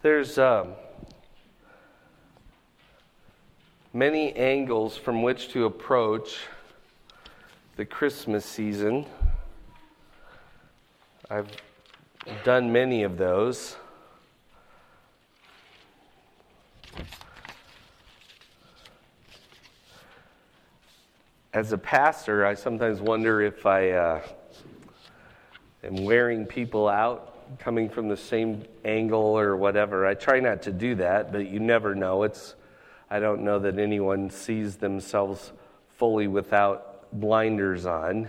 There's many angles from which to approach the Christmas season. I've done many of those. As a pastor, I sometimes wonder if I am wearing people out, coming from the same angle or whatever. I try not to do that, but you never know. I don't know that anyone sees themselves fully without blinders on.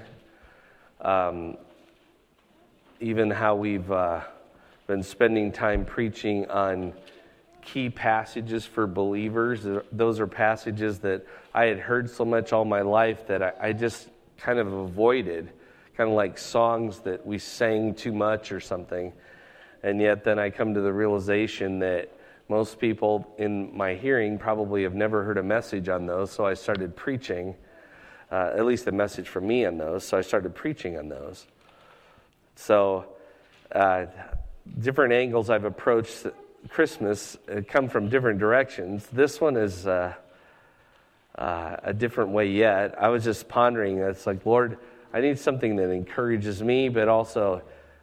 Even how we've been spending time preaching on key passages for believers. Those are passages that I had heard so much all my life that I just kind of avoided, kind of like songs that we sang too much or something. And yet then I come to the realization that most people in my hearing probably have never heard a message on those, so I started preaching, at least a message from me on those, so I started preaching on those. So different angles I've approached Christmas come from different directions. This one is a different way yet. I was just pondering, it's like, Lord, I need something that encourages me, but also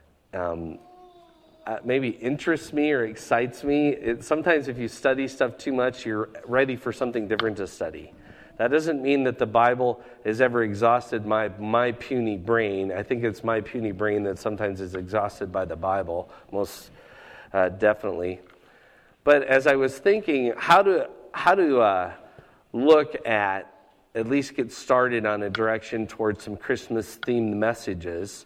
maybe interests me or excites me. Sometimes if you study stuff too much, you're ready for something different to study. That doesn't mean that the Bible has ever exhausted my puny brain. I think it's my puny brain that sometimes is exhausted by the Bible, most definitely. But as I was thinking, how to look at least get started on a direction towards some Christmas-themed messages,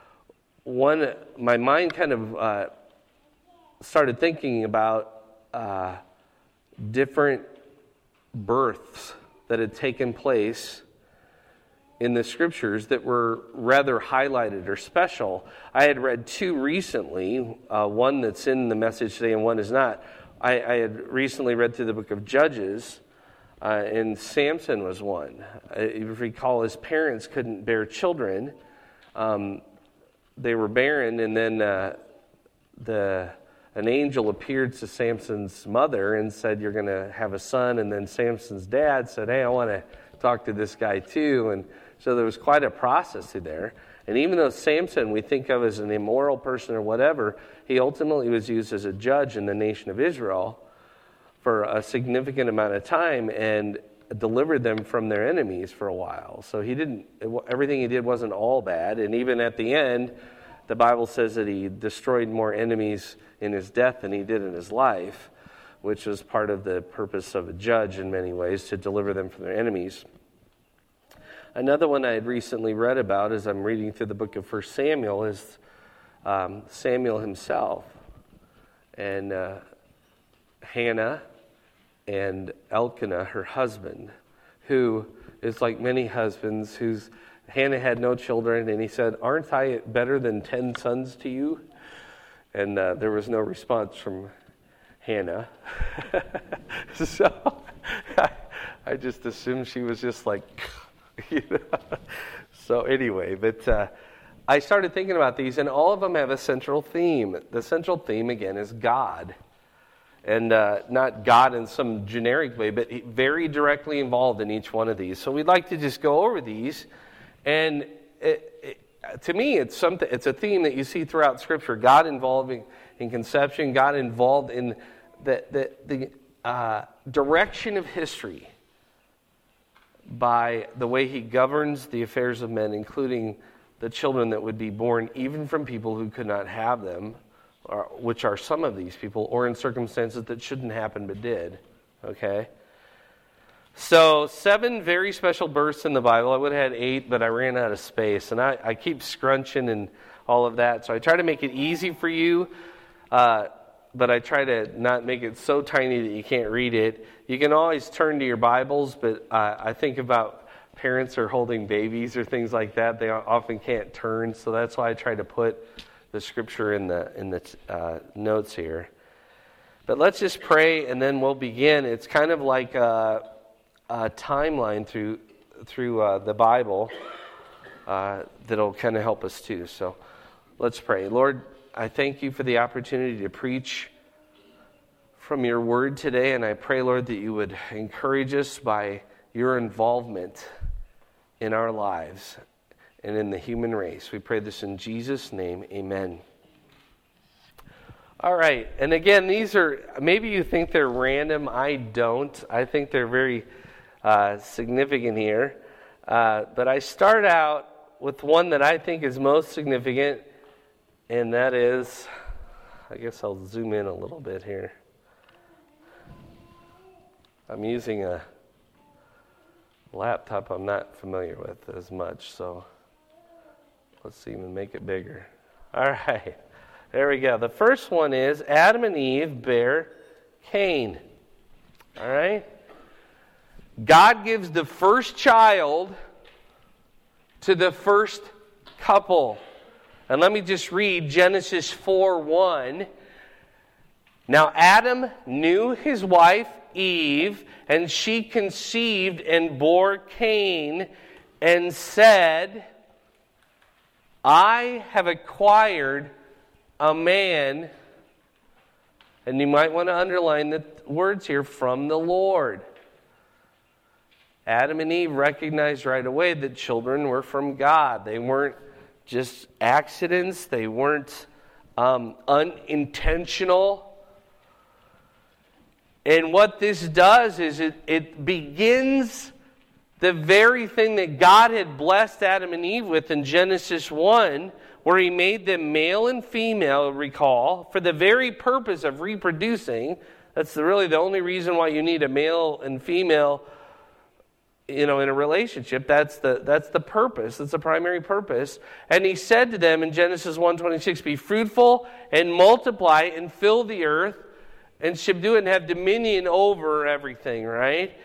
my mind kind of started thinking about different births that had taken place in the Scriptures that were rather highlighted or special. I had read two recently, one that's in the message today and one is not. I had recently read through the book of Judges, and Samson was one. If you recall, his parents couldn't bear children. They were barren, and then an angel appeared to Samson's mother and said, "You're going to have a son." And then Samson's dad said, "Hey, I want to talk to this guy too." And so there was quite a process through there. And even though Samson we think of as an immoral person or whatever, he ultimately was used as a judge in the nation of Israel for a significant amount of time and delivered them from their enemies for a while. So everything he did wasn't all bad. And even at the end, the Bible says that he destroyed more enemies in his death than he did in his life, which was part of the purpose of a judge in many ways, to deliver them from their enemies. Another one I had recently read about as I'm reading through the book of 1 Samuel is Samuel himself and Hannah and Elkanah, her husband, who is like many husbands whose Hannah had no children, and he said, "Aren't I better than 10 sons to you?" And there was no response from Hannah. So I just assumed she was just like, So anyway, but I started thinking about these, and all of them have a central theme. The central theme, again, is God. And not God in some generic way, but very directly involved in each one of these. So we'd like to just go over these. And to me, it's a theme that you see throughout Scripture. God involving in conception, God involved in the direction of history by the way he governs the affairs of men, including the children that would be born even from people who could not have them, which are some of these people, or in circumstances that shouldn't happen but did. Okay? So 7 very special births in the Bible. I would have had 8, but I ran out of space. And I keep scrunching and all of that. So I try to make it easy for you, but I try to not make it so tiny that you can't read it. You can always turn to your Bibles, but I think about parents are holding babies or things like that. They often can't turn, so that's why I try to put the Scripture in the notes here. But let's just pray, and then we'll begin. It's kind of like a timeline through the Bible that'll kind of help us too. So let's pray. Lord, I thank you for the opportunity to preach from your word today, and I pray, Lord, that you would encourage us by your involvement in our lives and in the human race. We pray this in Jesus' name, amen. All right, and again, these are, maybe you think they're random. I don't. I think they're very significant here. But I start out with one that I think is most significant, and that is, I guess I'll zoom in a little bit here. I'm using a laptop I'm not familiar with as much, so let's even make it bigger. All right, there we go. The first one is Adam and Eve bear Cain. All right? God gives the first child to the first couple. And let me just read Genesis 4:1. Now Adam knew his wife Eve, and she conceived and bore Cain, and said, I have acquired a man, and you might want to underline the words here, from the Lord. Adam and Eve recognized right away that children were from God. They weren't just accidents. They weren't unintentional. And what this does is it begins the very thing that God had blessed Adam and Eve with in Genesis 1, where he made them male and female, recall, for the very purpose of reproducing. That's really the only reason why you need a male and female, in a relationship. That's the purpose. That's the primary purpose. And he said to them in Genesis 1:26, be fruitful and multiply and fill the earth and subdue it and have dominion over everything, right?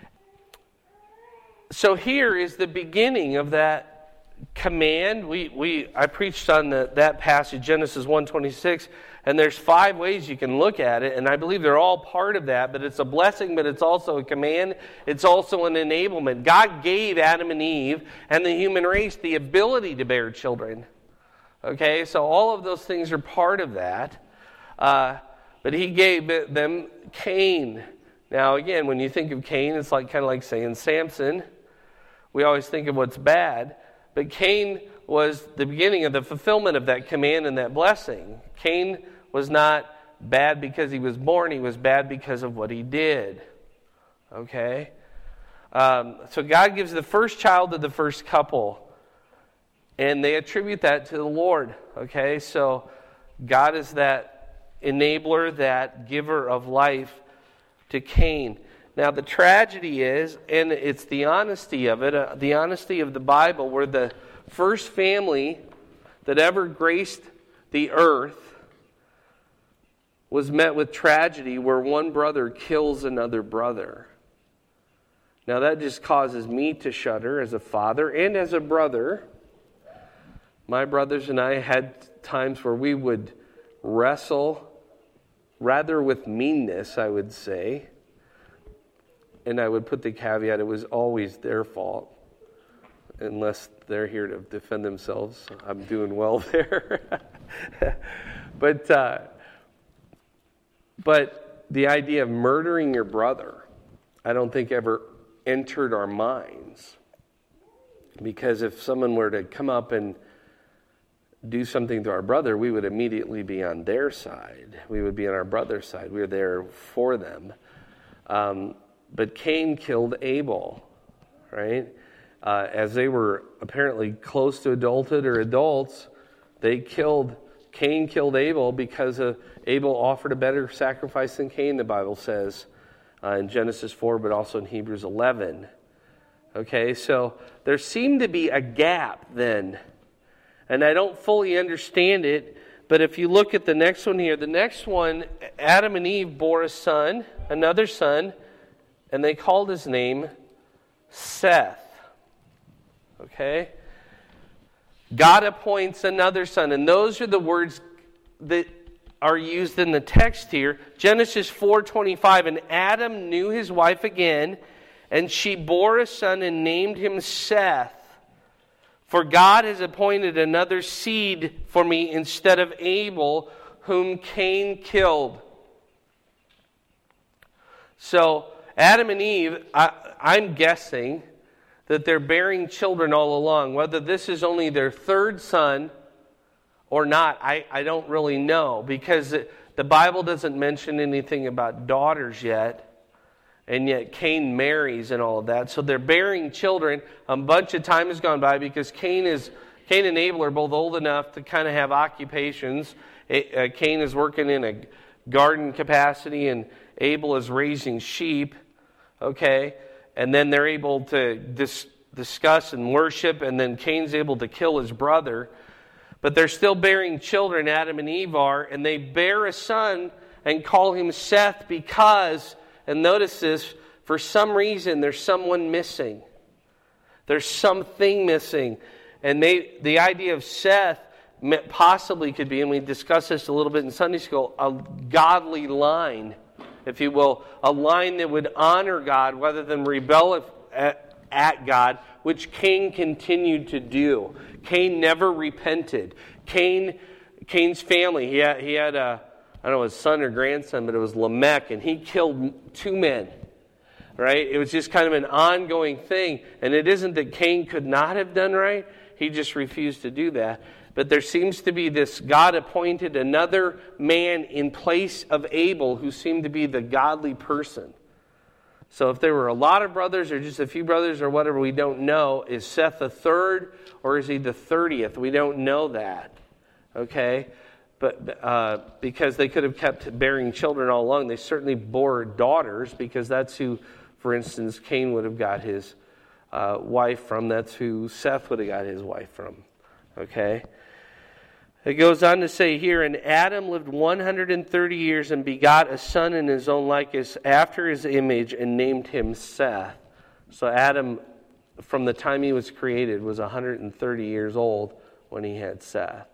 So here is the beginning of that command. I preached on that passage, Genesis 1:26, and there's 5 ways you can look at it, and I believe they're all part of that, but it's a blessing, but it's also a command. It's also an enablement. God gave Adam and Eve and the human race the ability to bear children. Okay, so all of those things are part of that. But he gave them Cain. Now again, when you think of Cain, it's kind of like saying Samson. We always think of what's bad, but Cain was the beginning of the fulfillment of that command and that blessing. Cain was not bad because he was born, he was bad because of what he did. Okay? So God gives the first child to the first couple, and they attribute that to the Lord. Okay? So God is that enabler, that giver of life to Cain. Now the tragedy is, and it's the honesty of it, the honesty of the Bible, where the first family that ever graced the earth was met with tragedy, where one brother kills another brother. Now that just causes me to shudder as a father and as a brother. My brothers and I had times where we would wrestle rather with meanness, I would say. And I would put the caveat, it was always their fault. Unless they're here to defend themselves, I'm doing well there. But the idea of murdering your brother, I don't think ever entered our minds. Because if someone were to come up and do something to our brother, we would immediately be on their side. We would be on our brother's side. We were there for them. But Cain killed Abel, right? As they were apparently close to adulthood or adults, Cain killed Abel because Abel offered a better sacrifice than Cain, the Bible says, in Genesis 4, but also in Hebrews 11. Okay, so there seemed to be a gap then. And I don't fully understand it, but if you look at the next one here, the next one, Adam and Eve bore a son, another son, and they called his name Seth. Okay? God appoints another son, and those are the words that are used in the text here. Genesis 4:25, and Adam knew his wife again, and she bore a son and named him Seth. For God has appointed another seed for me instead of Abel, whom Cain killed. So Adam and Eve, I'm guessing that they're bearing children all along. Whether this is only their third son or not, I don't really know, because the Bible doesn't mention anything about daughters yet. And yet Cain marries and all of that. So they're bearing children. A bunch of time has gone by because Cain and Abel are both old enough to kind of have occupations. Cain is working in a garden capacity and Abel is raising sheep. Okay? And then they're able to discuss and worship, and then Cain's able to kill his brother. But they're still bearing children, Adam and Eve are, and they bear a son and call him Seth because... And notice this, for some reason, there's someone missing. There's something missing. And the idea of Seth possibly could be, and we discussed this a little bit in Sunday school, a godly line, if you will. A line that would honor God rather than rebel at God, which Cain continued to do. Cain never repented. Cain's family, he had a... I don't know his son or grandson, but it was Lamech, and he killed 2 men, right? It was just kind of an ongoing thing, and it isn't that Cain could not have done right. He just refused to do that. But there seems to be this, God appointed another man in place of Abel who seemed to be the godly person. So if there were a lot of brothers or just a few brothers or whatever, we don't know. Is Seth the third or is he the 30th? We don't know that, okay? But because they could have kept bearing children all along, they certainly bore daughters, because that's who, for instance, Cain would have got his wife from. That's who Seth would have got his wife from. Okay? It goes on to say here, and Adam lived 130 years and begot a son in his own likeness after his image and named him Seth. So Adam, from the time he was created, was 130 years old when he had Seth.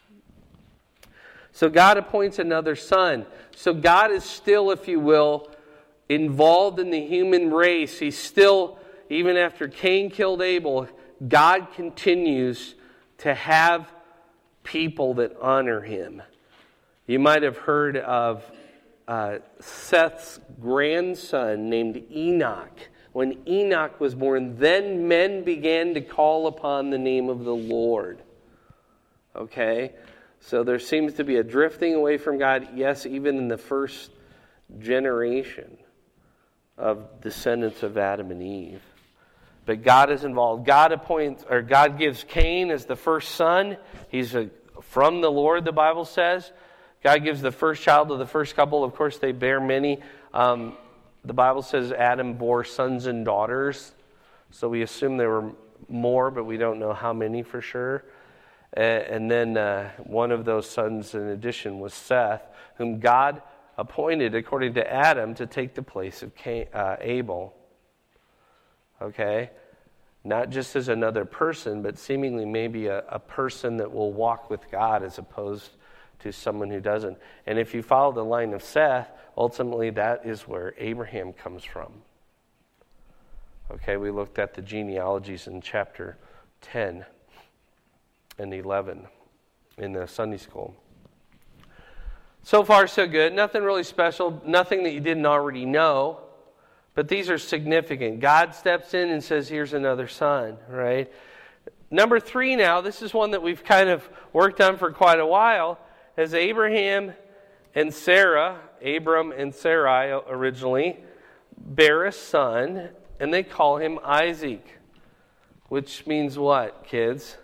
So God appoints another son. So God is still, if you will, involved in the human race. He's still, even after Cain killed Abel, God continues to have people that honor him. You might have heard of Seth's grandson named Enoch. When Enoch was born, then men began to call upon the name of the Lord. Okay? So there seems to be a drifting away from God, yes, even in the first generation of descendants of Adam and Eve. But God is involved. God gives Cain as the first son. He's from the Lord, the Bible says. God gives the first child to the first couple. Of course, they bear many. The Bible says Adam bore sons and daughters. So we assume there were more, but we don't know how many for sure. And then one of those sons, in addition, was Seth, whom God appointed, according to Adam, to take the place of Abel. Okay? Not just as another person, but seemingly maybe a person that will walk with God as opposed to someone who doesn't. And if you follow the line of Seth, ultimately that is where Abraham comes from. Okay, we looked at the genealogies in chapter 10. And 11 in the Sunday school. So far, so good. Nothing really special. Nothing that you didn't already know. But these are significant. God steps in and says, here's another son, right? Number 3 now, this is one that we've kind of worked on for quite a while, as Abraham and Sarah, Abram and Sarai originally, bear a son, and they call him Isaac. Which means what, kids?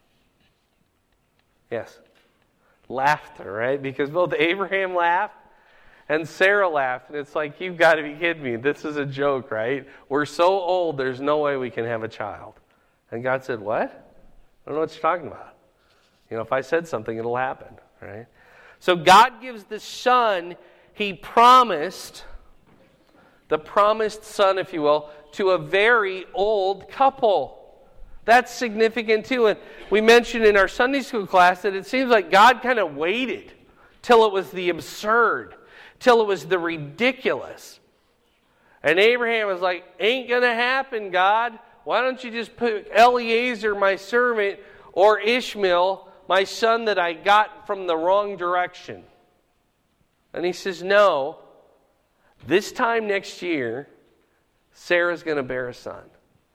Yes. Laughter, right? Because both Abraham laughed and Sarah laughed. And it's like, you've got to be kidding me. This is a joke, right? We're so old, there's no way we can have a child. And God said, what? I don't know what you're talking about. You know, if I said something, it'll happen, right? So God gives the son he promised, the promised son, if you will, to a very old couple. That's significant too. And we mentioned in our Sunday school class that it seems like God kind of waited till it was the absurd, till it was the ridiculous. And Abraham was like, ain't going to happen, God. Why don't you just put Eliezer, my servant, or Ishmael, my son that I got from the wrong direction? And he says, no. this time next year, Sarah's going to bear a son.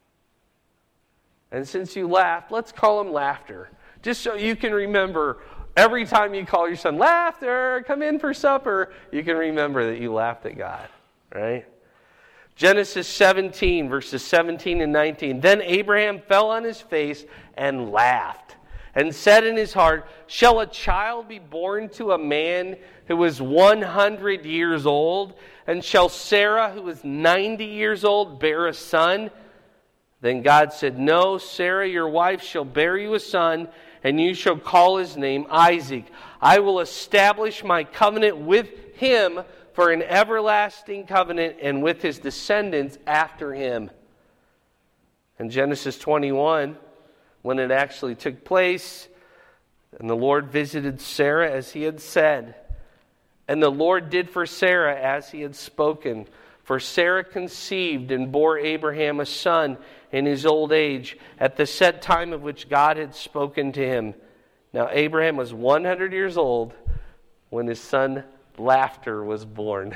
And since you laughed, let's call him Laughter. Just so you can remember, every time you call your son, Laughter, come in for supper, you can remember that you laughed at God, right? Genesis 17, verses 17 and 19. Then Abraham fell on his face and laughed, and said in his heart, shall a child be born to a man who is 100 years old? And shall Sarah, who is 90 years old, bear a son? Then God said, no, Sarah, your wife, shall bear you a son, and you shall call his name Isaac. I will establish my covenant with him for an everlasting covenant, and with his descendants after him. In Genesis 21, when it actually took place, and the Lord visited Sarah as he had said. And the Lord did for Sarah as he had spoken. For Sarah conceived and bore Abraham a son in his old age, at the set time of which God had spoken to him. Now Abraham was 100 years old when his son Laughter was born.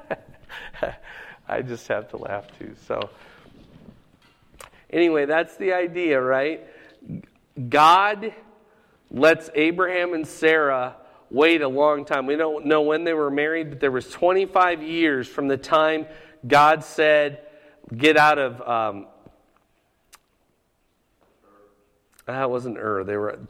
I just have to laugh too. So anyway, that's the idea, right? God lets Abraham and Sarah wait a long time. We don't know when they were married, but there was 25 years from the time God said, get out of... it wasn't Ur. They were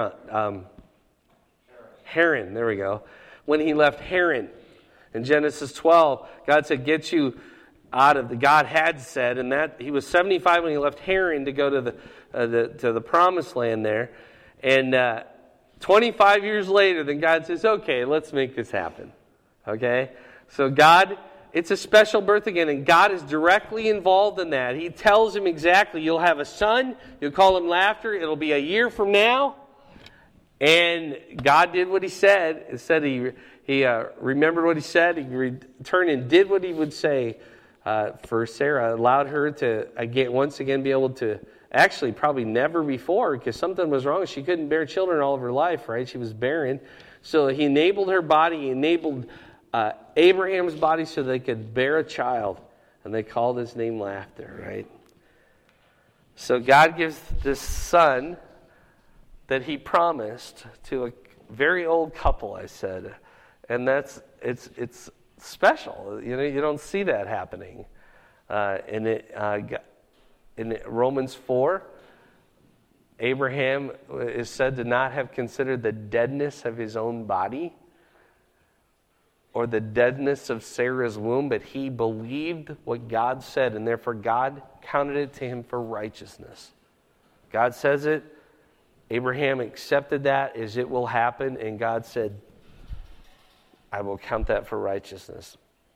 Haran. There we go. When he left Haran. In Genesis 12, God said, get you out of the... God had said, and that he was 75 when he left Haran to go to the promised land there. And 25 years later, then God says, okay, let's make this happen. Okay? So God, it's a special birth again, and God is directly involved in that. He tells him exactly, you'll have a son, you'll call him Laughter, it'll be a year from now. And God did what he said. It said he remembered what he said. He returned and did what he would say for Sarah. Allowed her to once again be able to, actually probably never before, because something was wrong. She couldn't bear children all of her life, right? She was barren. So he enabled her body. He enabled Abraham's body so they could bear a child. And they called his name Laughter, right? So God gives this son that he promised to a very old couple, I said. And it's special. You know, you don't see that happening. In Romans 4, Abraham is said to not have considered the deadness of his own body or the deadness of Sarah's womb, but he believed what God said, and therefore God counted it to him for righteousness. God says it. Abraham accepted that as it will happen, and God said, I will count that for righteousness.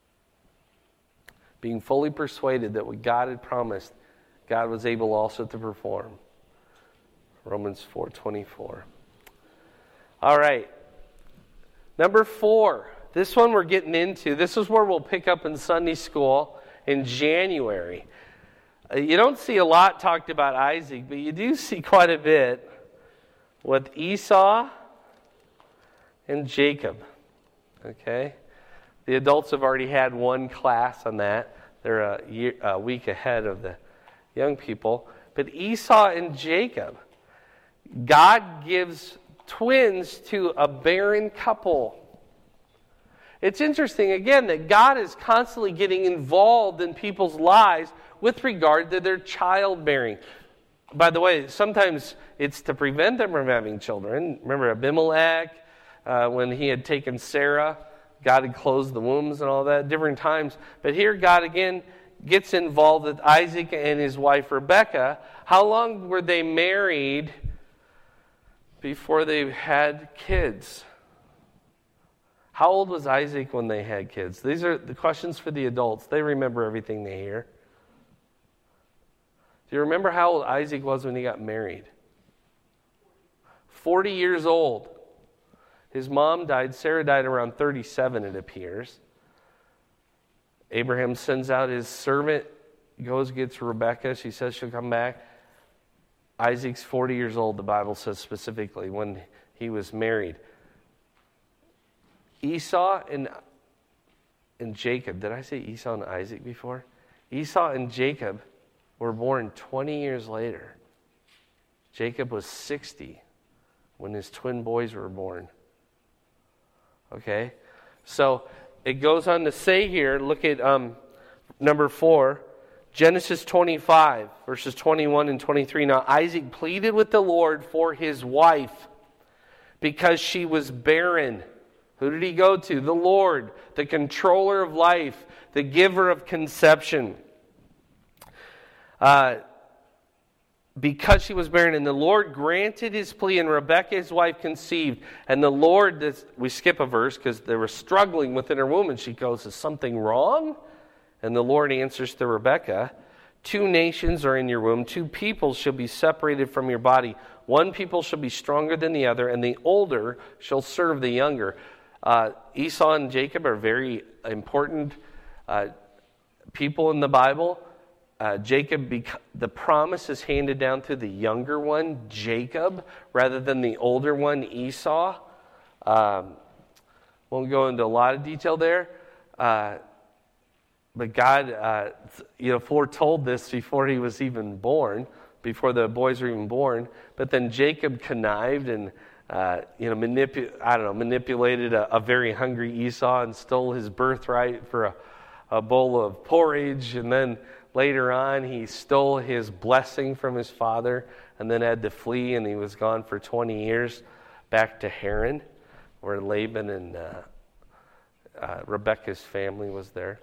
Being fully persuaded that what God had promised, God was able also to perform. Romans 4:24. All right. Number 4. This one we're getting into. This is where we'll pick up in Sunday school in January. You don't see a lot talked about Isaac, but you do see quite a bit with Esau and Jacob. Okay? The adults have already had one class on that. They're a week ahead of the young people. But Esau and Jacob, God gives twins to a barren couple. It's interesting, again, that God is constantly getting involved in people's lives with regard to their childbearing. By the way, sometimes it's to prevent them from having children. Remember Abimelech, when he had taken Sarah, God had closed the wombs and all that, different times. But here God again gets involved with Isaac and his wife Rebekah. How long were they married before they had kids? How old was Isaac when they had kids? These are the questions for the adults. They remember everything they hear. Do you remember how old Isaac was when he got married? 40 years old. His mom died. Sarah died around 37, it appears. Abraham sends out his servant, goes, gets Rebekah. She says she'll come back. Isaac's 40 years old, the Bible says specifically, when he was married. Esau and and Jacob, did I say Esau and Isaac before? Esau and Jacob were born 20 years later. Jacob was 60 when his twin boys were born. Okay? So it goes on to say here, look at number 4, Genesis 25, verses 21 and 23. Now Isaac pleaded with the Lord for his wife because she was barren. Who did he go to? The Lord, the controller of life, the giver of conception. Because she was barren, and the Lord granted his plea, and Rebekah, his wife, conceived. And the Lord, we skip a verse because they were struggling within her womb, and she goes, is something wrong? And the Lord answers to Rebekah, 2 nations are in your womb, 2 peoples shall be separated from your body. One people shall be stronger than the other, and the older shall serve the younger. Esau and Jacob are very important people in the Bible. Jacob, the promise is handed down to the younger one, Jacob, rather than the older one, Esau. Won't go into a lot of detail there. But God, foretold this before he was even born, before the boys were even born. But then Jacob connived and manipulated a very hungry Esau and stole his birthright for a bowl of porridge. And then later on, he stole his blessing from his father and then had to flee, and he was gone for 20 years back to Haran, where Laban and Rebekah's family was there.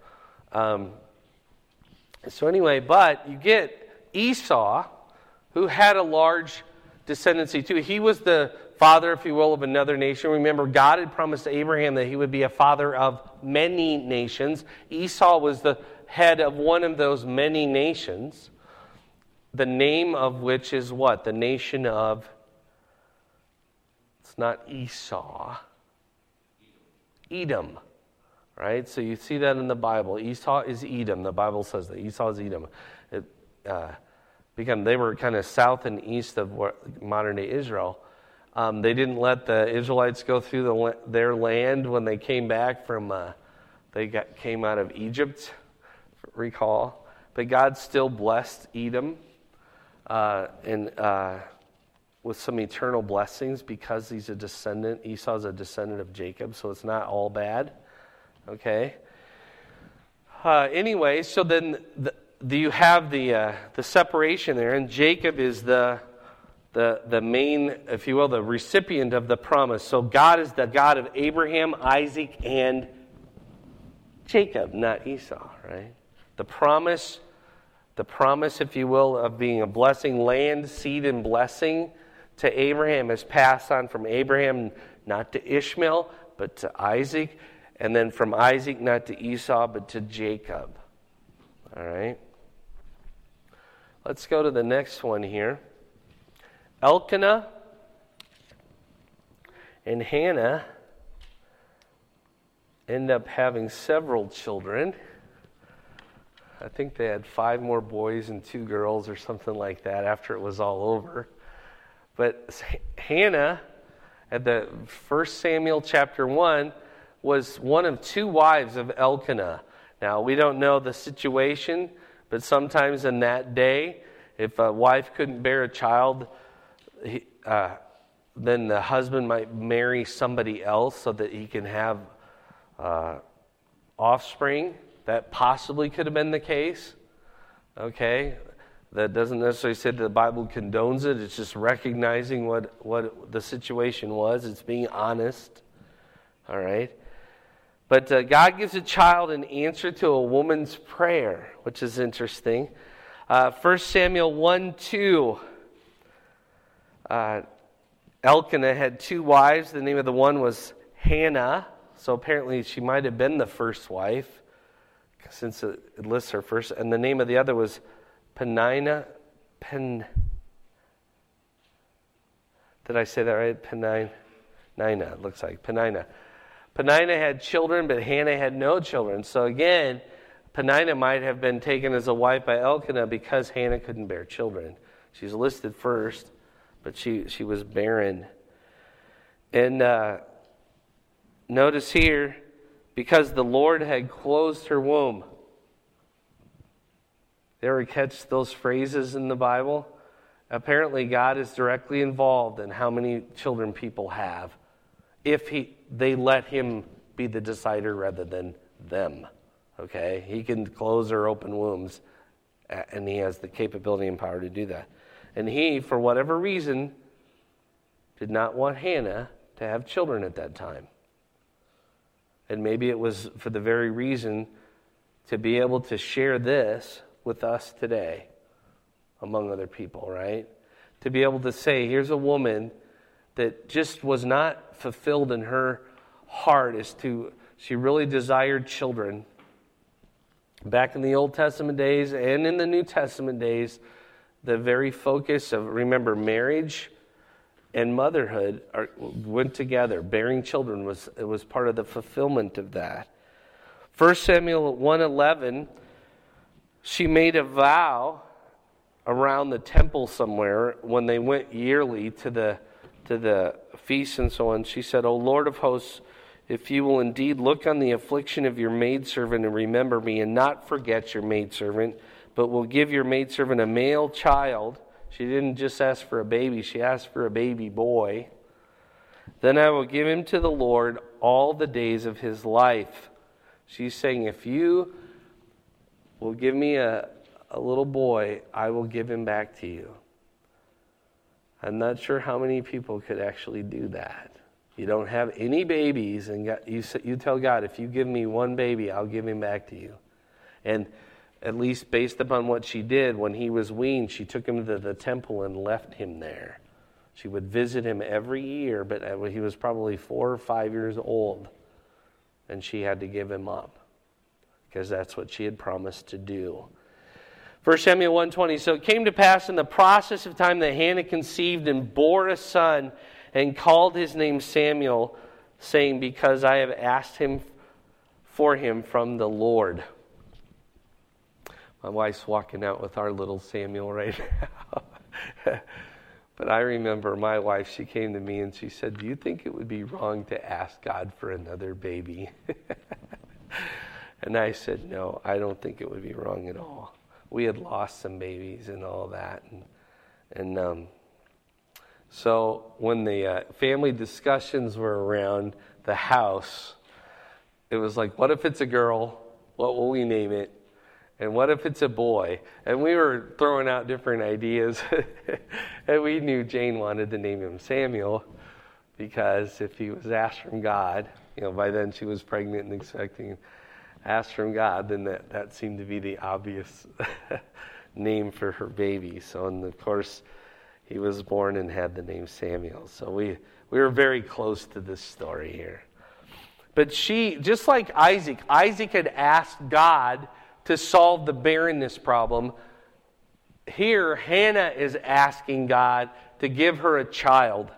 So anyway, but you get Esau, who had a large descendancy too. He was the father, if you will, of another nation. Remember, God had promised Abraham that he would be a father of many nations. Esau was the head of one of those many nations, the name of which is what? The nation of, it's not Esau, Edom. Right? So you see that in the Bible. Esau is Edom. The Bible says that. Esau is Edom. They were kind of south and east of modern-day Israel. They didn't let the Israelites go through their land when they came back from, came out of Egypt, recall. But God still blessed Edom with some eternal blessings because he's a descendant. Esau's a descendant of Jacob, so it's not all bad. Okay. Anyway, so then you have the separation there, and Jacob is the main, if you will, the recipient of the promise. So God is the God of Abraham, Isaac, and Jacob, not Esau, right? The promise, if you will, of being a blessing, land, seed, and blessing to Abraham is passed on from Abraham, not to Ishmael, but to Isaac. And then from Isaac, not to Esau, but to Jacob. All right. Let's go to the next one here. Elkanah and Hannah end up having several children. I think they had 5 more boys and 2 girls or something like that after it was all over. But Hannah, at the 1 Samuel chapter 1, was one of 2 wives of Elkanah. Now, we don't know the situation, but sometimes in that day, if a wife couldn't bear a child, then the husband might marry somebody else so that he can have offspring. That possibly could have been the case. Okay? That doesn't necessarily say that the Bible condones it. It's just recognizing what the situation was. It's being honest. All right? But God gives a child an answer to a woman's prayer, which is interesting. 1 Samuel 1:2. Elkanah had 2 wives. The name of the one was Hannah. So apparently she might have been the first wife, since it lists her first. And the name of the other was Peninnah. Did I say that right? Peninnah, it looks like. Peninnah. Peninnah had children, but Hannah had no children. So again, Peninnah might have been taken as a wife by Elkanah because Hannah couldn't bear children. She's listed first, but she was barren. And notice here because the Lord had closed her womb. You ever catch those phrases in the Bible? Apparently, God is directly involved in how many children people have if they let him be the decider rather than them. Okay? He can close or open wombs, and he has the capability and power to do that. And he, for whatever reason, did not want Hannah to have children at that time. And maybe it was for the very reason to be able to share this with us today, among other people, right? To be able to say, here's a woman that just was not fulfilled in her heart as to, she really desired children. Back in the Old Testament days and in the New Testament days, the very focus of, remember, marriage and motherhood went together. Bearing children was part of the fulfillment of that. 1 Samuel 1:11, she made a vow around the temple somewhere when they went yearly to the feasts and so on. She said, O Lord of hosts, if you will indeed look on the affliction of your maidservant and remember me and not forget your maidservant, but will give your maidservant a male child. She didn't just ask for a baby, she asked for a baby boy. Then I will give him to the Lord all the days of his life. She's saying, if you will give me a little boy, I will give him back to you. I'm not sure how many people could actually do that. You don't have any babies, and you tell God, if you give me one baby, I'll give him back to you. And at least based upon what she did, when he was weaned, she took him to the temple and left him there. She would visit him every year, but he was probably 4 or 5 years old, and she had to give him up because that's what she had promised to do. 1 Samuel 1:20, so it came to pass in the process of time that Hannah conceived and bore a son and called his name Samuel, saying, because I have asked him for him from the Lord. My wife's walking out with our little Samuel right now. But I remember my wife, she came to me and she said, do you think it would be wrong to ask God for another baby? And I said, no, I don't think it would be wrong at all. We had lost some babies and all that. So when the family discussions were around the house, it was like, what if it's a girl? What will we name it? And what if it's a boy? And we were throwing out different ideas. And we knew Jane wanted to name him Samuel because if he was asked from God, by then she was pregnant and expecting, asked from God, then that seemed to be the obvious name for her baby. So, and of course, he was born and had the name Samuel. So we were very close to this story here. But she, just like Isaac had asked God to solve the barrenness problem. Here, Hannah is asking God to give her a child.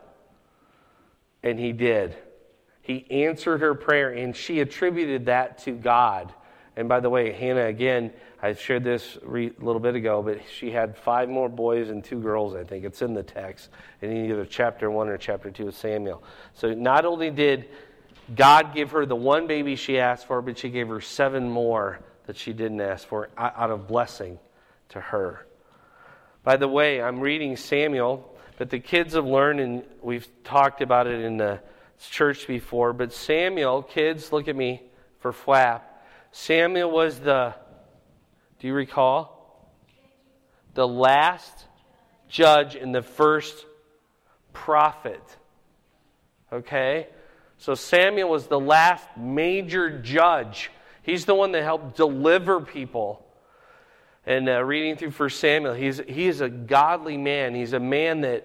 And he did. He answered her prayer, and she attributed that to God. And by the way, Hannah, again, I shared this a little bit ago, but she had 5 more boys and 2 girls, I think. It's in the text, in either chapter 1 or chapter 2 of Samuel. So not only did God give her the one baby she asked for, but she gave her 7 more that she didn't ask for out of blessing to her. By the way, I'm reading Samuel, but the kids have learned, and we've talked about it in the church before, but Samuel, kids, look at me for flap. Samuel was do you recall? The last judge and the first prophet. Okay? So Samuel was the last major judge. He's the one that helped deliver people. And reading through 1 Samuel, he is a godly man. He's a man that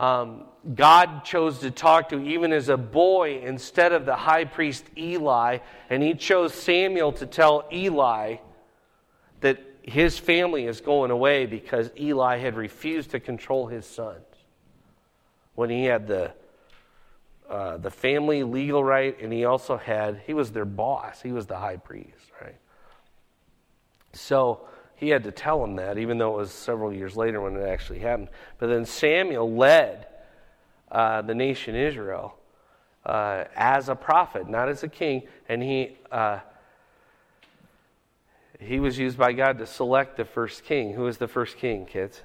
God chose to talk to even as a boy instead of the high priest Eli. And he chose Samuel to tell Eli that his family is going away because Eli had refused to control his sons. When he had the family legal right, and he was their boss. He was the high priest, right? So he had to tell him that, even though it was several years later when it actually happened. But then Samuel led the nation Israel as a prophet, not as a king. And he was used by God to select the first king. Who was the first king, kids?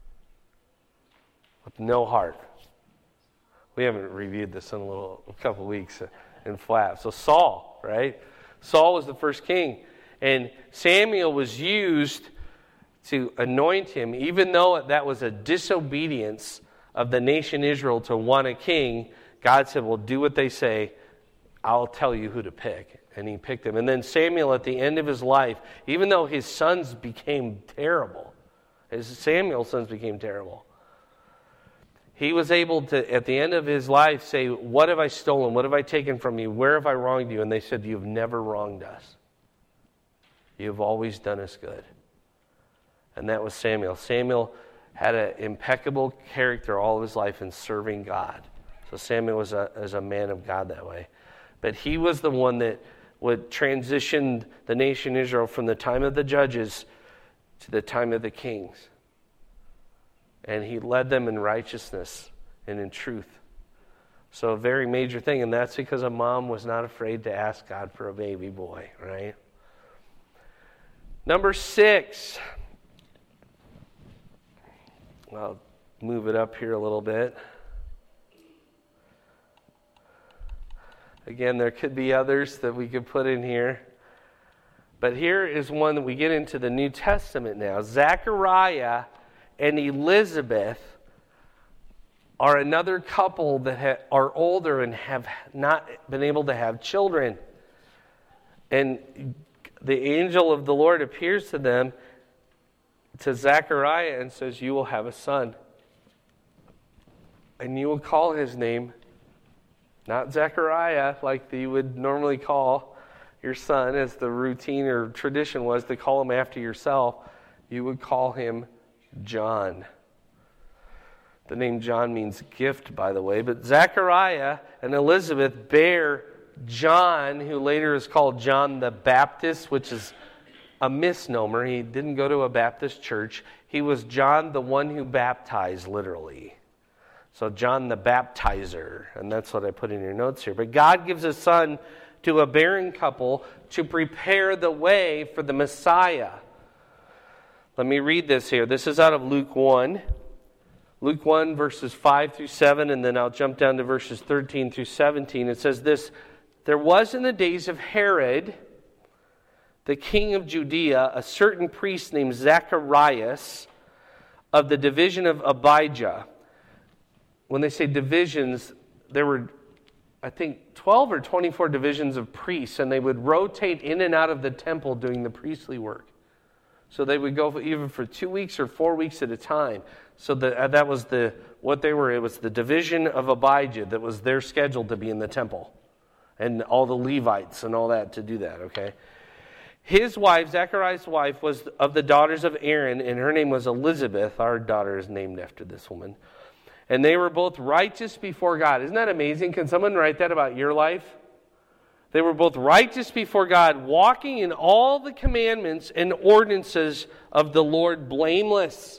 With no heart. We haven't reviewed this in a couple weeks in flat. So Saul, right? Saul was the first king. And Samuel was used to anoint him, even though that was a disobedience of the nation Israel to want a king. God said, well, do what they say. I'll tell you who to pick. And he picked him. And then Samuel, at the end of his life, even though his sons became terrible, Samuel's sons became terrible, he was able to, at the end of his life, say, what have I stolen? What have I taken from you? Where have I wronged you? And they said, you've never wronged us. You've always done us good. And that was Samuel. Samuel had an impeccable character all of his life in serving God. So Samuel was a man of God that way. But he was the one that would transition the nation Israel from the time of the judges to the time of the kings. And he led them in righteousness and in truth. So a very major thing, and that's because a mom was not afraid to ask God for a baby boy, right? Number 6. I'll move it up here a little bit. Again, there could be others that we could put in here. But here is one that we get into the New Testament now. Zechariah and Elizabeth are another couple that are older and have not been able to have children. And the angel of the Lord appears to them, to Zechariah, and says, you will have a son. And you will call his name, not Zechariah, like you would normally call your son, as the routine or tradition was to call him after yourself. You would call him John. The name John means gift, by the way. But Zechariah and Elizabeth bear John, who later is called John the Baptist, which is a misnomer. He didn't go to a Baptist church. He was John, the one who baptized, literally. So John the Baptizer, and that's what I put in your notes here. But God gives a son to a barren couple to prepare the way for the Messiah. Let me read this here. This is out of Luke 1. Luke 1, verses 5 through 7, and then I'll jump down to verses 13 through 17. It says this, there was in the days of Herod, the king of Judea, a certain priest named Zacharias of the division of Abijah. When they say divisions, there were, I think, 12 or 24 divisions of priests, and they would rotate in and out of the temple doing the priestly work. So they would go even for 2 weeks or 4 weeks at a time. So that was what they were. It was the division of Abijah that was their schedule to be in the temple. And all the Levites and all that to do that, okay? His wife, Zechariah's wife, was of the daughters of Aaron, and her name was Elizabeth. Our daughter is named after this woman. And they were both righteous before God. Isn't that amazing? Can someone write that about your life? They were both righteous before God, walking in all the commandments and ordinances of the Lord, blameless.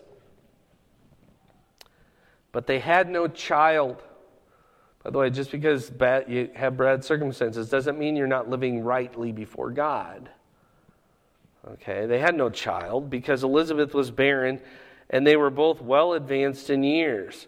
But they had no child. By the way, just because you have bad circumstances doesn't mean you're not living rightly before God. Okay, they had no child because Elizabeth was barren, and they were both well advanced in years.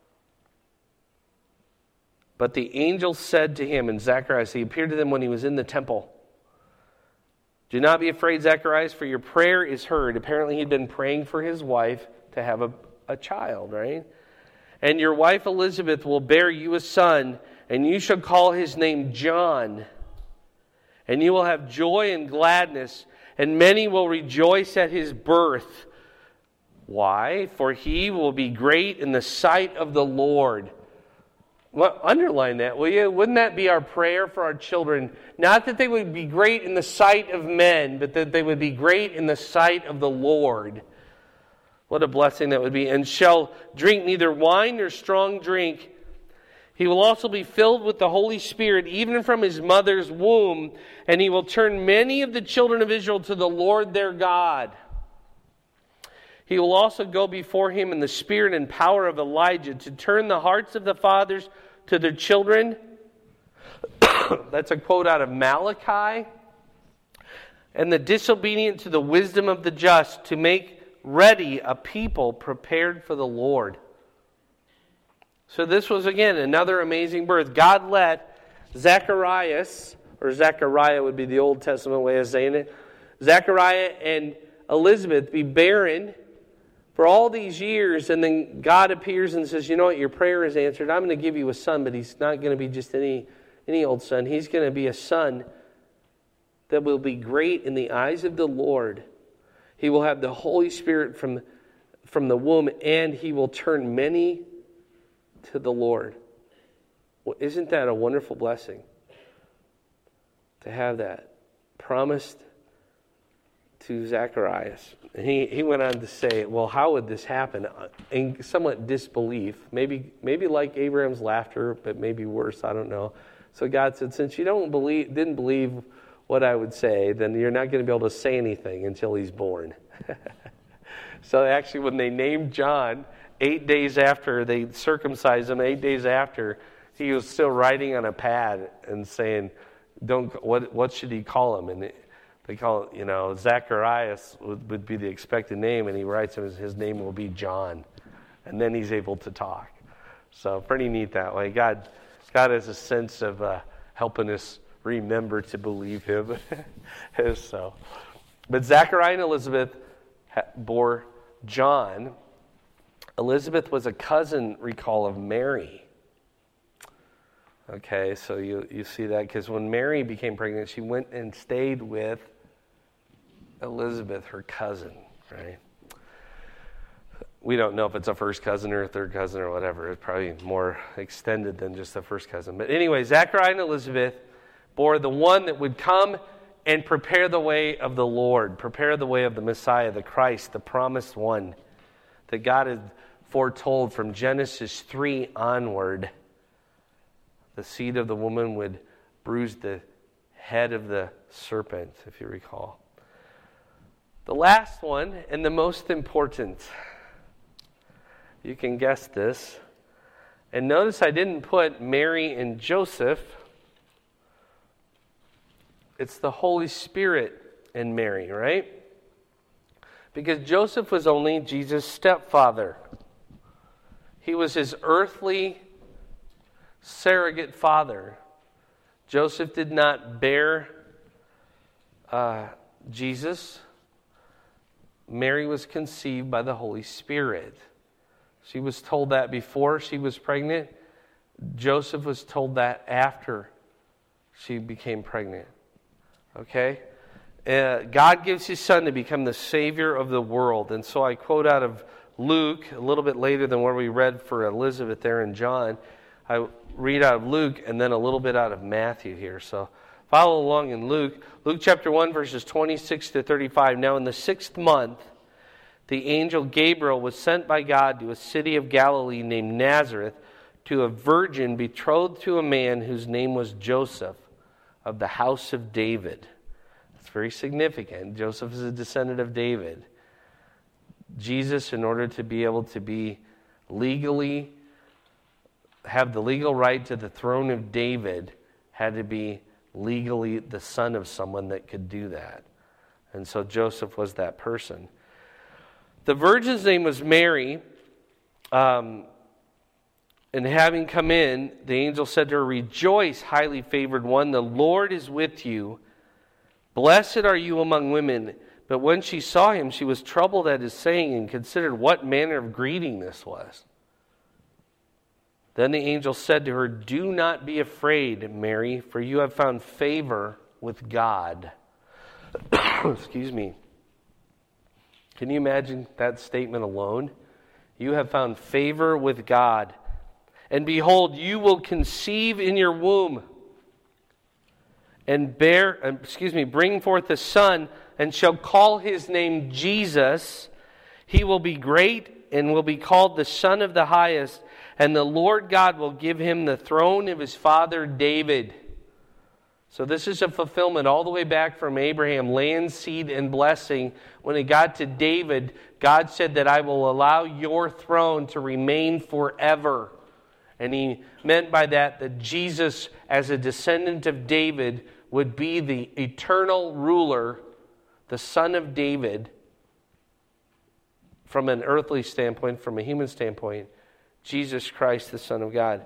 But the angel said to him, and Zacharias, he appeared to them when he was in the temple, do not be afraid, Zacharias, for your prayer is heard. Apparently he'd been praying for his wife to have a child, right? And your wife Elizabeth will bear you a son, and you shall call his name John. And you will have joy and gladness, and many will rejoice at his birth. Why? For he will be great in the sight of the Lord. Well, underline that, will you? Wouldn't that be our prayer for our children? Not that they would be great in the sight of men, but that they would be great in the sight of the Lord. What a blessing that would be. And shall drink neither wine nor strong drink. He will also be filled with the Holy Spirit, even from his mother's womb. And he will turn many of the children of Israel to the Lord their God. He will also go before him in the spirit and power of Elijah to turn the hearts of the fathers to their children That's a quote out of Malachi. And the disobedient to the wisdom of the just, to make ready a people prepared for the Lord. So this was, again, another amazing birth. God let Zacharias, or Zechariah would be the Old Testament way of saying it, Zechariah and Elizabeth be barren for all these years, and then God appears and says, you know what, your prayer is answered. I'm going to give you a son, but he's not going to be just any old son. He's going to be a son that will be great in the eyes of the Lord. He will have the Holy Spirit from the womb, and he will turn many to the Lord. Well, isn't that a wonderful blessing? To have that promised to Zacharias. And he went on to say, well, how would this happen? In somewhat disbelief, maybe like Abraham's laughter, but maybe worse, I don't know. So God said, since you didn't believe what I would say, then you're not going to be able to say anything until he's born. So actually, when they named John, 8 days after they circumcised him, 8 days after, he was still writing on a pad and saying, what should he call him? And they call it, Zacharias would be the expected name, and he writes his name will be John. And then he's able to talk. So pretty neat that way. God has a sense of helping us remember to believe him. So, but Zachariah and Elizabeth bore John. Elizabeth was a cousin, recall, of Mary. Okay, so you see that, because when Mary became pregnant, she went and stayed with Elizabeth, her cousin, right? We don't know if it's a first cousin or a third cousin or whatever. It's probably more extended than just a first cousin. But anyway, Zachariah and Elizabeth bore the one that would come and prepare the way of the Lord, prepare the way of the Messiah, the Christ, the promised one that God had foretold from Genesis 3 onward. The seed of the woman would bruise the head of the serpent, if you recall. The last one, and the most important, you can guess this. And notice I didn't put Mary and Joseph. It's the Holy Spirit and Mary, right? Because Joseph was only Jesus' stepfather. He was his earthly surrogate father. Joseph did not bear Jesus. Mary was conceived by the Holy Spirit. She was told that before she was pregnant. Joseph was told that after she became pregnant. Okay? God gives his son to become the Savior of the world. And so I quote out of Luke, a little bit later than where we read for Elizabeth there in John. I read out of Luke and then a little bit out of Matthew here. So follow along in Luke. Luke chapter 1, verses 26 to 35. Now in the 6th month, the angel Gabriel was sent by God to a city of Galilee named Nazareth to a virgin betrothed to a man whose name was Joseph of the house of David. That's very significant. Joseph is a descendant of David. Jesus, in order to be able to be legally, have the legal right to the throne of David, had to be legally the son of someone that could do that. And so Joseph was that person. The virgin's name was Mary, and having come in, the angel said to her, "Rejoice, highly favored one, the Lord is with you. Blessed are you among women." But when she saw him, she was troubled at his saying and considered what manner of greeting this was. Then the angel said to her, "Do not be afraid, Mary, for you have found favor with God." Excuse me. Can you imagine that statement alone? You have found favor with God. And behold, you will conceive in your womb and bring forth a son, and shall call his name Jesus. He will be great and will be called the Son of the Highest, and the Lord God will give him the throne of his father David. So this is a fulfillment all the way back from Abraham, land, seed, and blessing. When it got to David, God said that I will allow your throne to remain forever. And he meant by that Jesus, as a descendant of David, would be the eternal ruler, the son of David, from an earthly standpoint, from a human standpoint, Jesus Christ, the Son of God.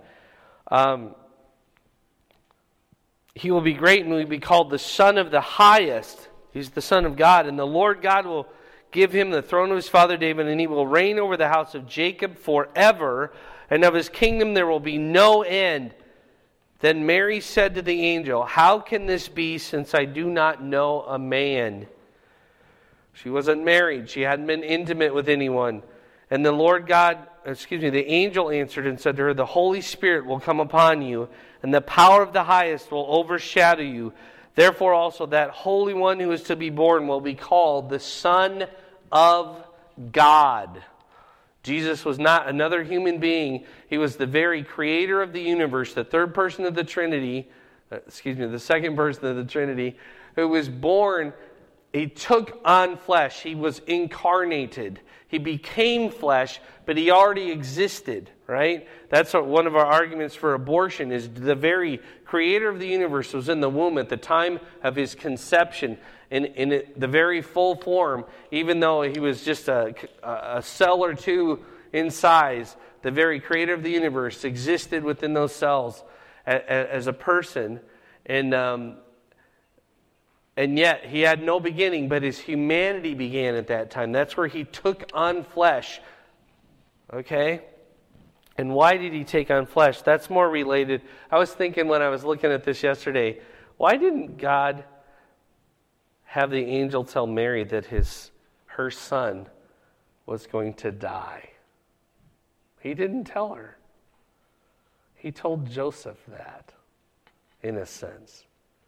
He will be great and will be called the Son of the Highest. He's the Son of God. And the Lord God will give him the throne of his father David, and he will reign over the house of Jacob forever, and of his kingdom there will be no end. Then Mary said to the angel, "How can this be, since I do not know a man?" She wasn't married. She hadn't been intimate with anyone. And the angel answered and said to her, "The Holy Spirit will come upon you, and the power of the highest will overshadow you. Therefore also that Holy One who is to be born will be called the Son of God." Jesus was not another human being. He was the very creator of the universe, the third person of the Trinity, the second person of the Trinity, who was born. He took on flesh. He was incarnated. He became flesh, but he already existed, right? That's one of our arguments for abortion, is the very creator of the universe was in the womb at the time of his conception in the very full form, even though he was just a cell or two in size. The very creator of the universe existed within those cells as a person, and yet he had no beginning, but his humanity began at that time. That's where he took on flesh. Okay? And why did he take on flesh? That's more related. I was thinking when I was looking at this yesterday, why didn't God have the angel tell Mary that her son was going to die? He didn't tell her. He told Joseph that, in a sense.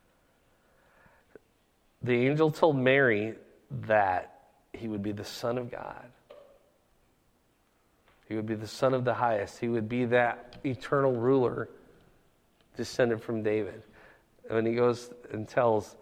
The angel told Mary that he would be the Son of God. He would be the Son of the Highest. He would be that eternal ruler descended from David. And when he goes and tells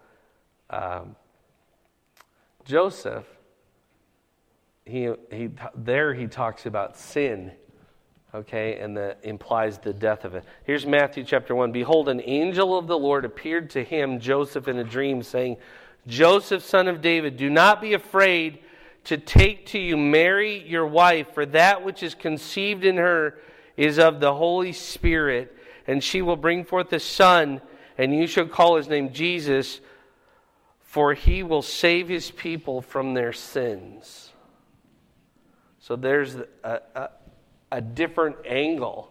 Joseph, he talks about sin, okay, and that implies the death of it. Here's Matthew chapter 1. "Behold, an angel of the Lord appeared to him, Joseph, in a dream, saying, 'Joseph, son of David, do not be afraid to take to you Mary, your wife, for that which is conceived in her is of the Holy Spirit, and she will bring forth a son, and you shall call his name Jesus, for he will save his people from their sins.'" So there's a different angle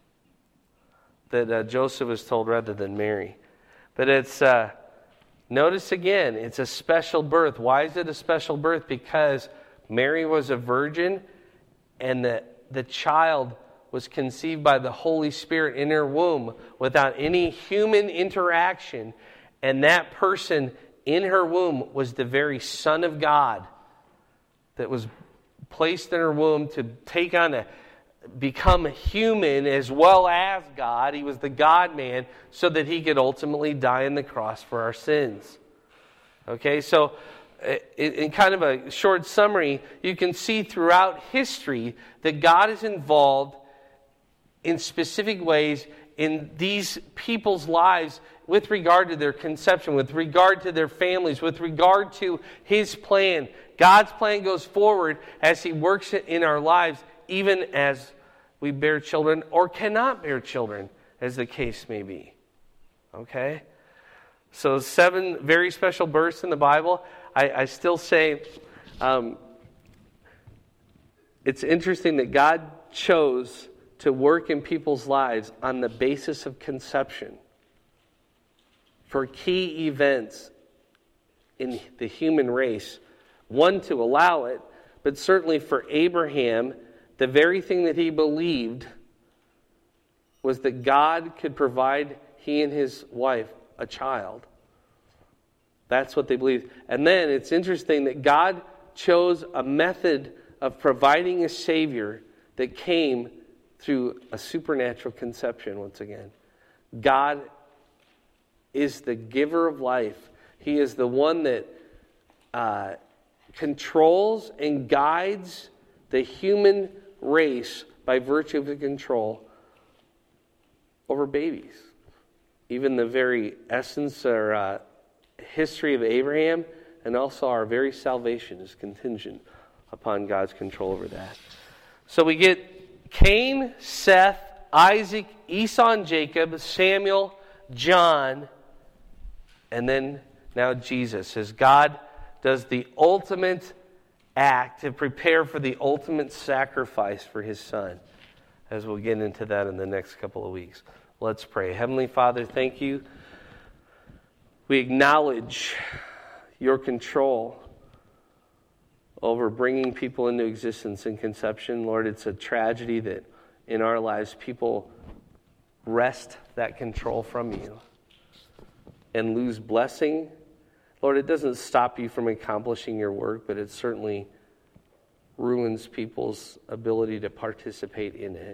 that Joseph was told rather than Mary. But it's... Notice again, it's a special birth. Why is it a special birth? Because Mary was a virgin, and the child was conceived by the Holy Spirit in her womb without any human interaction. And that person in her womb was the very Son of God that was placed in her womb to become human as well as God. He was the God-man so that he could ultimately die on the cross for our sins. Okay, so in kind of a short summary, you can see throughout history that God is involved in specific ways in these people's lives with regard to their conception, with regard to their families, with regard to his plan. God's plan goes forward as he works it in our lives, even as we bear children or cannot bear children, as the case may be. Okay? So 7 very special births in the Bible. I still say it's interesting that God chose to work in people's lives on the basis of conception for key events in the human race. One, to allow it, but certainly for Abraham, the very thing that he believed was that God could provide he and his wife a child. That's what they believed. And then it's interesting that God chose a method of providing a Savior that came through a supernatural conception once again. God is the giver of life. He is the one that controls and guides the human race by virtue of the control over babies. Even the very essence or history of Abraham and also our very salvation is contingent upon God's control over that. So we get Cain, Seth, Isaac, Esau and Jacob, Samuel, John, and then now Jesus, as God does the ultimate act to prepare for the ultimate sacrifice for his Son, as we'll get into that in the next couple of weeks. Let's pray. Heavenly Father, thank you. We acknowledge your control over bringing people into existence and conception. Lord, it's a tragedy that in our lives people wrest that control from you and lose blessing. Lord, it doesn't stop you from accomplishing your work, but it certainly ruins people's ability to participate in it.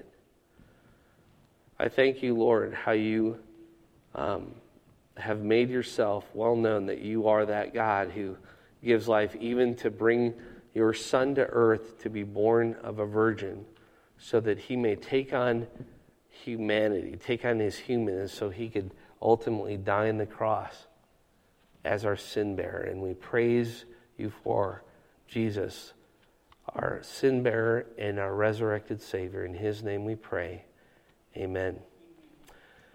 I thank you, Lord, how you have made yourself well known, that you are that God who gives life, even to bring your Son to earth to be born of a virgin so that he may take on humanity, take on his humanness, so he could ultimately die on the cross as our sin bearer. And we praise you for Jesus, our sin bearer and our resurrected Savior. In his name we pray. Amen.